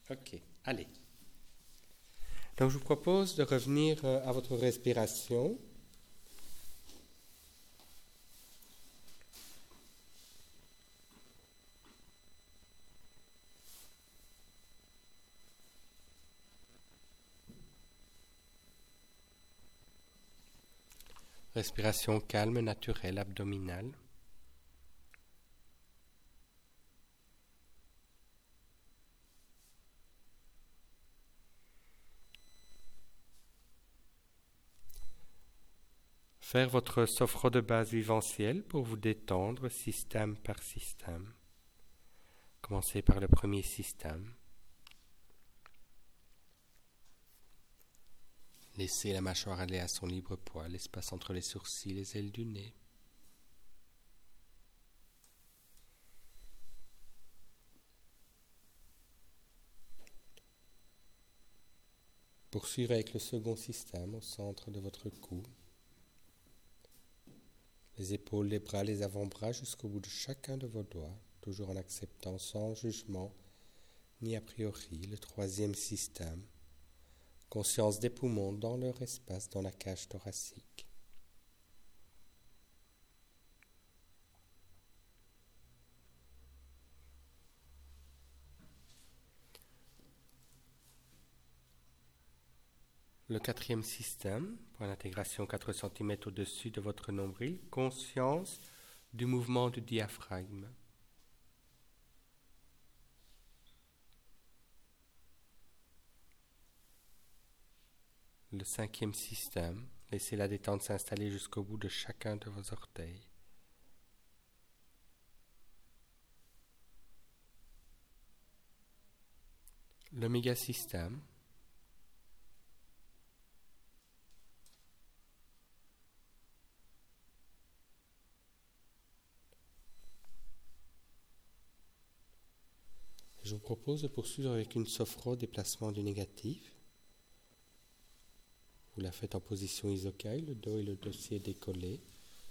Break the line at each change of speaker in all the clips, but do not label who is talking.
Ok, allez. Donc je vous propose de revenir à votre respiration. Respiration calme, naturelle, abdominale. Faire votre sophro de base vivencielle pour vous détendre système par système. Commencez par le premier système. Laissez la mâchoire aller à son libre poids, l'espace entre les sourcils et les ailes du nez. Poursuivre avec le second système au centre de votre cou. Les épaules, les bras, les avant-bras jusqu'au bout de chacun de vos doigts, toujours en acceptant sans jugement ni a priori le troisième système. Conscience des poumons dans leur espace dans la cage thoracique. Le quatrième système, pour l'intégration 4 cm au-dessus de votre nombril, conscience du mouvement du diaphragme. Le cinquième système, laissez la détente s'installer jusqu'au bout de chacun de vos orteils. Le mégasystème, je vous propose de poursuivre avec une sophro déplacement du négatif. Vous la faites en position isokai, le dos et le dossier décollés.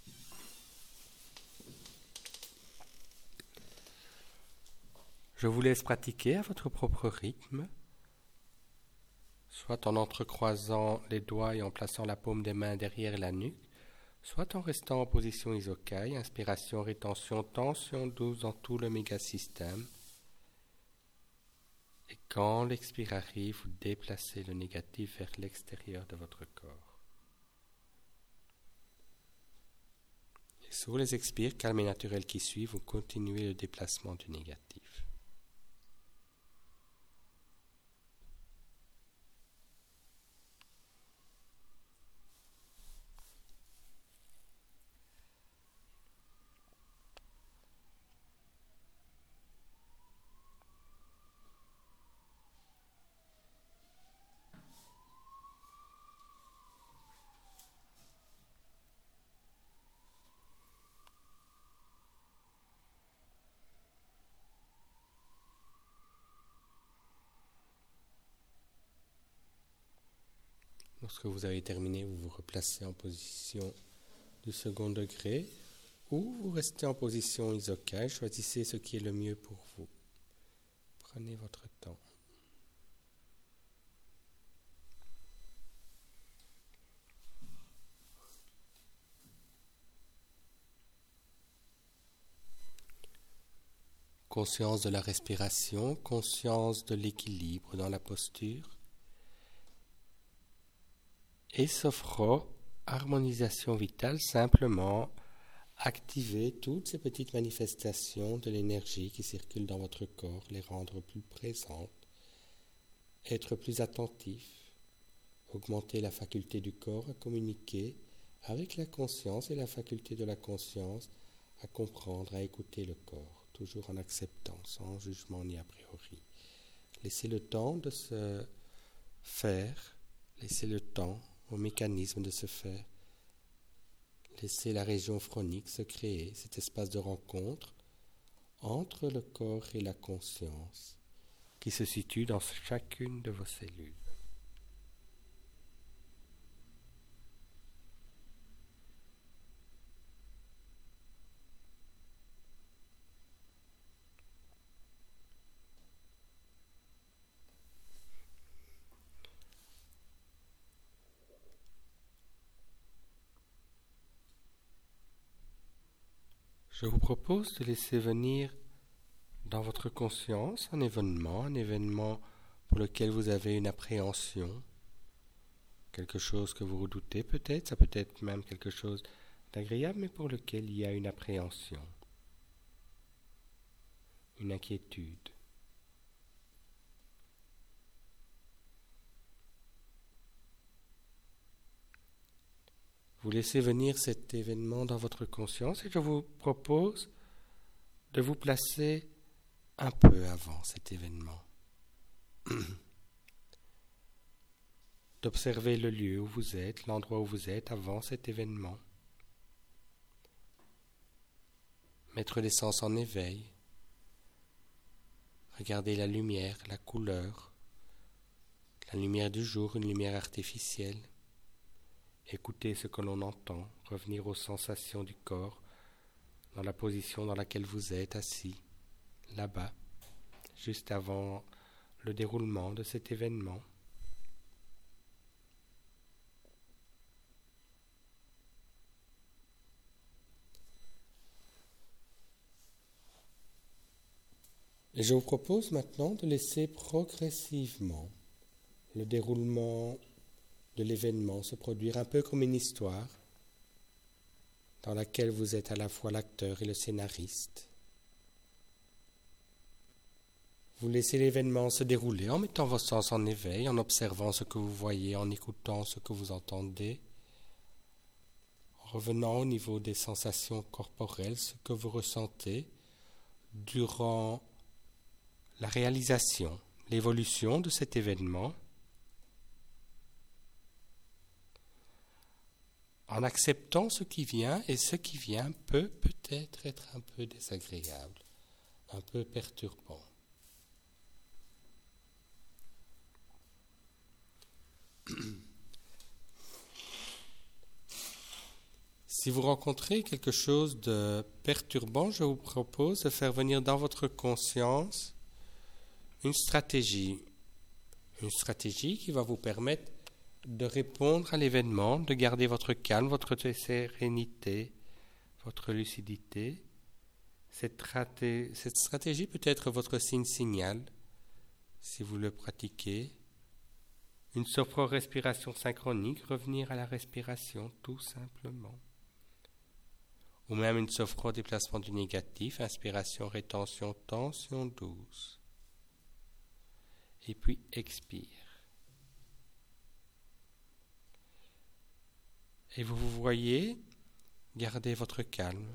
Je vous laisse pratiquer à votre propre rythme, soit en entrecroisant les doigts et en plaçant la paume des mains derrière la nuque, soit en restant en position isokai, inspiration, rétention, tension douce dans tout le mégasystème. Et quand l'expire arrive, vous déplacez le négatif vers l'extérieur de votre corps. Et sur les expires calmes et naturels qui suivent, vous continuez le déplacement du négatif. Lorsque vous avez terminé, vous vous replacez en position du second degré ou vous restez en position isokai. Choisissez ce qui est le mieux pour vous. Prenez votre temps. Conscience de la respiration, conscience de l'équilibre dans la posture. Et sophro, harmonisation vitale, simplement activer toutes ces petites manifestations de l'énergie qui circulent dans votre corps, les rendre plus présentes, être plus attentif, augmenter la faculté du corps à communiquer avec la conscience et la faculté de la conscience à comprendre, à écouter le corps, toujours en acceptant, sans jugement ni a priori. Laissez le temps de se faire, laissez le temps au mécanisme de se faire. Laissez la région phronique se créer, cet espace de rencontre entre le corps et la conscience qui se situe dans chacune de vos cellules. Je vous propose de laisser venir dans votre conscience un événement pour lequel vous avez une appréhension, quelque chose que vous redoutez peut-être, ça peut être même quelque chose d'agréable, mais pour lequel il y a une appréhension, une inquiétude. Vous laissez venir cet événement dans votre conscience et je vous propose de vous placer un peu avant cet événement. D'observer le lieu où vous êtes, l'endroit où vous êtes avant cet événement. Mettre les sens en éveil. Regardez la lumière, la couleur, la lumière du jour, une lumière artificielle. Écoutez ce que l'on entend, revenir aux sensations du corps, dans la position dans laquelle vous êtes assis, là-bas, juste avant le déroulement de cet événement. Et je vous propose maintenant de laisser progressivement le déroulement de l'événement se produire un peu comme une histoire dans laquelle vous êtes à la fois l'acteur et le scénariste. Vous laissez l'événement se dérouler en mettant vos sens en éveil, en observant ce que vous voyez, en écoutant ce que vous entendez, en revenant au niveau des sensations corporelles, ce que vous ressentez durant la réalisation, l'évolution de cet événement, en acceptant ce qui vient, et ce qui vient peut peut-être être un peu désagréable, un peu perturbant. Si vous rencontrez quelque chose de perturbant, je vous propose de faire venir dans votre conscience une stratégie qui va vous permettre de répondre à l'événement, de garder votre calme, votre sérénité, votre lucidité. Cette stratégie peut être votre signe signal, si vous le pratiquez. Une sophro-respiration synchronique, revenir à la respiration tout simplement. Ou même une sophro-déplacement du négatif, inspiration, rétention, tension douce. Et puis expire. Et vous voyez, gardez votre calme.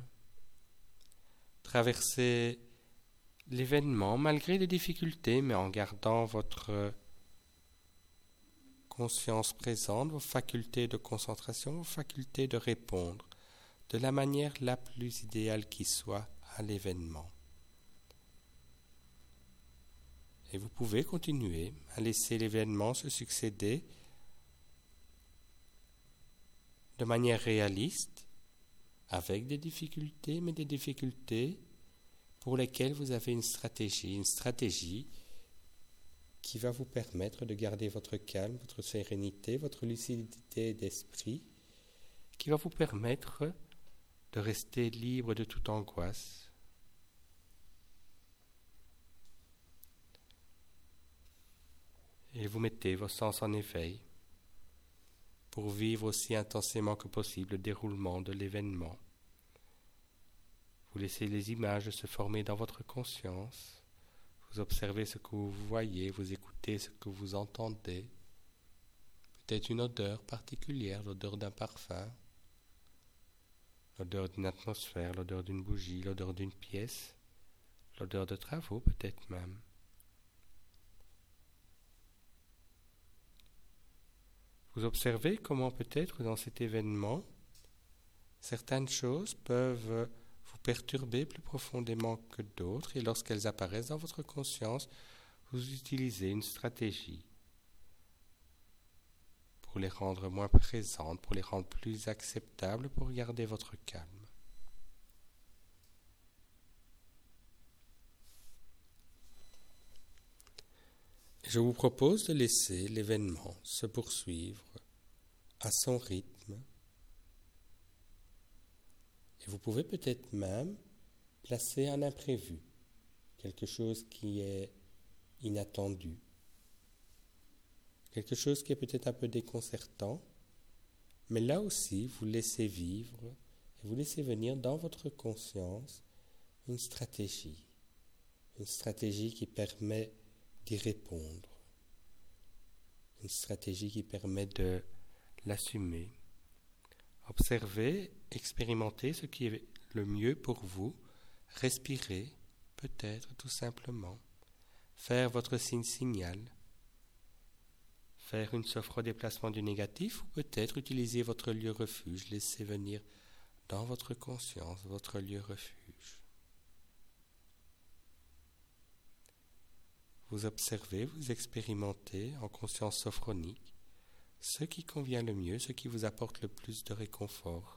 Traversez l'événement malgré les difficultés, mais en gardant votre conscience présente, vos facultés de concentration, vos facultés de répondre de la manière la plus idéale qui soit à l'événement. Et vous pouvez continuer à laisser l'événement se succéder de manière réaliste, avec des difficultés, mais des difficultés pour lesquelles vous avez une stratégie qui va vous permettre de garder votre calme, votre sérénité, votre lucidité d'esprit, qui va vous permettre de rester libre de toute angoisse. Et vous mettez vos sens en éveil pour vivre aussi intensément que possible le déroulement de l'événement. Vous laissez les images se former dans votre conscience. Vous observez ce que vous voyez, vous écoutez ce que vous entendez. Peut-être une odeur particulière, l'odeur d'un parfum, l'odeur d'une atmosphère, l'odeur d'une bougie, l'odeur d'une pièce, l'odeur de travaux peut-être même. Vous observez comment peut-être dans cet événement, certaines choses peuvent vous perturber plus profondément que d'autres, et lorsqu'elles apparaissent dans votre conscience, vous utilisez une stratégie pour les rendre moins présentes, pour les rendre plus acceptables, pour garder votre calme. Je vous propose de laisser l'événement se poursuivre à son rythme. Et vous pouvez peut-être même placez un imprévu, quelque chose qui est inattendu, quelque chose qui est peut-être un peu déconcertant, mais là aussi, vous laissez vivre et vous laissez venir dans votre conscience une stratégie qui permet d'y répondre, une stratégie qui permet de l'assumer. Observez, expérimentez ce qui est le mieux pour vous, respirez, peut-être tout simplement, faire votre signe-signal, faire une sophro-déplacement du négatif ou peut-être utiliser votre lieu refuge, laissez venir dans votre conscience votre lieu refuge. Vous observez, vous expérimentez en conscience sophronique ce qui convient le mieux, ce qui vous apporte le plus de réconfort.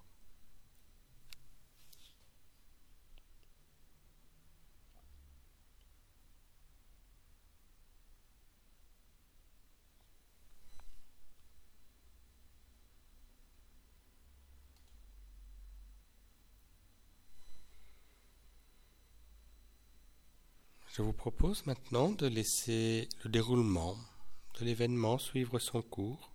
Je vous propose maintenant de laisser le déroulement de l'événement suivre son cours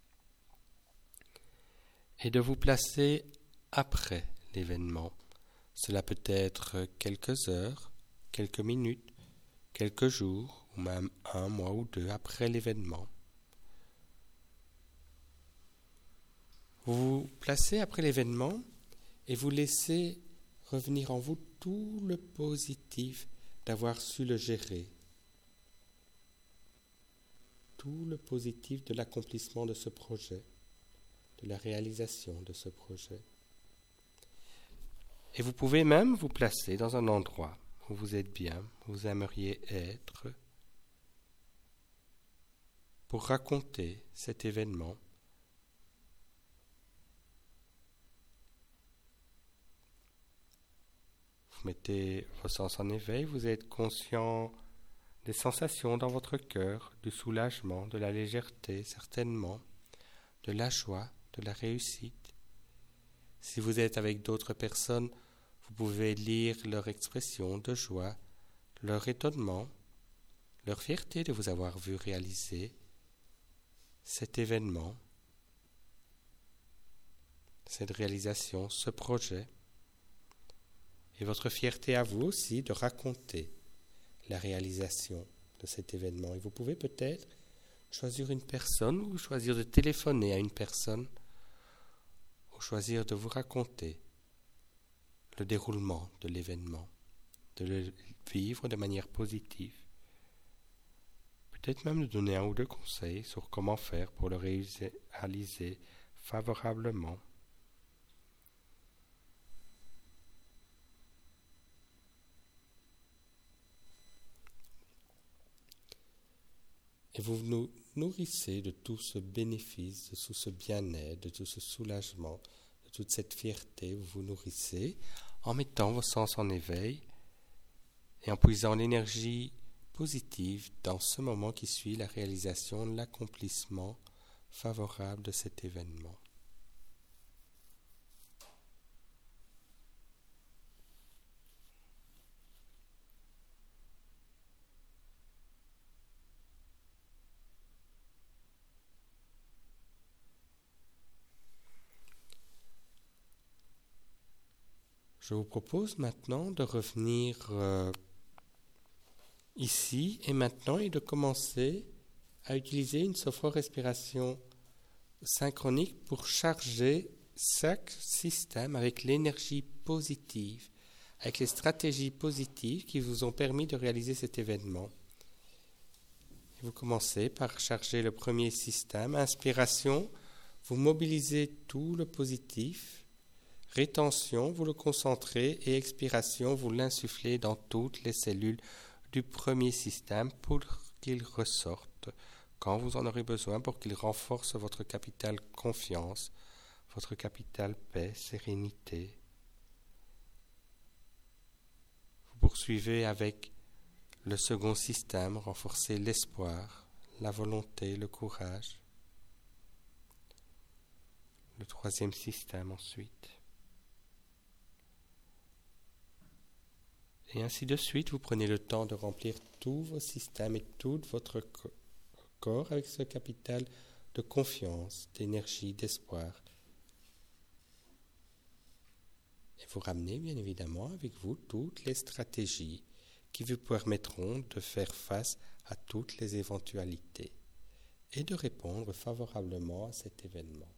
et de vous placer après l'événement. Cela peut être quelques heures, quelques minutes, quelques jours ou même un mois ou deux après l'événement. Vous vous placez après l'événement et vous laissez revenir en vous tout le positif d'avoir su le gérer, tout le positif de l'accomplissement de ce projet, de la réalisation de ce projet. Et vous pouvez même vous placer dans un endroit où vous êtes bien, où vous aimeriez être, pour raconter cet événement. Vous mettez vos sens en éveil, vous êtes conscient des sensations dans votre cœur, du soulagement, de la légèreté certainement, de la joie, de la réussite. Si vous êtes avec d'autres personnes, vous pouvez lire leur expression de joie, leur étonnement, leur fierté de vous avoir vu réaliser cet événement, cette réalisation, ce projet, et votre fierté à vous aussi de raconter la réalisation de cet événement. Et vous pouvez peut-être choisir une personne ou choisir de téléphoner à une personne ou choisir de vous raconter le déroulement de l'événement, de le vivre de manière positive. Peut-être même de donner un ou deux conseils sur comment faire pour le réaliser favorablement. Et vous nous nourrissez de tout ce bénéfice, de tout ce bien-être, de tout ce soulagement, de toute cette fierté. Vous vous nourrissez en mettant vos sens en éveil et en puisant l'énergie positive dans ce moment qui suit la réalisation, l'accomplissement favorable de cet événement. Je vous propose maintenant de revenir ici et maintenant et de commencer à utiliser une sophro-respiration synchronique pour charger chaque système avec l'énergie positive, avec les stratégies positives qui vous ont permis de réaliser cet événement. Et vous commencez par charger le premier système. Inspiration, vous mobilisez tout le positif. Rétention, vous le concentrez et expiration, vous l'insufflez dans toutes les cellules du premier système pour qu'il ressorte quand vous en aurez besoin, pour qu'il renforce votre capital confiance, votre capital paix, sérénité. Vous poursuivez avec le second système, renforcer l'espoir, la volonté, le courage. Le troisième système ensuite. Et ainsi de suite, vous prenez le temps de remplir tous vos systèmes et tout votre corps avec ce capital de confiance, d'énergie, d'espoir. Et vous ramenez bien évidemment avec vous toutes les stratégies qui vous permettront de faire face à toutes les éventualités et de répondre favorablement à cet événement.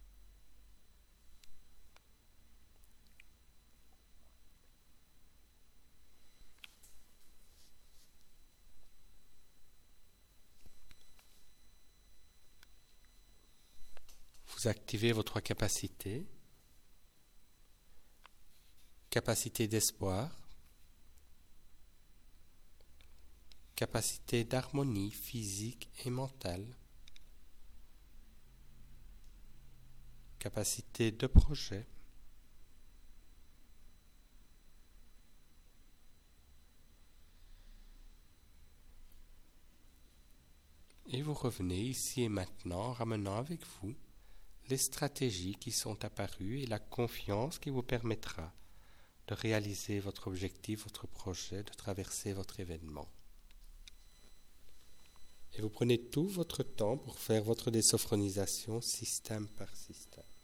Vous activez vos trois capacités. Capacité d'espoir, capacité d'harmonie physique et mentale, capacité de projet, et vous revenez ici et maintenant, ramenant avec vous les stratégies qui sont apparues et la confiance qui vous permettra de réaliser votre objectif, votre projet, de traverser votre événement. Et vous prenez tout votre temps pour faire votre désophronisation système par système.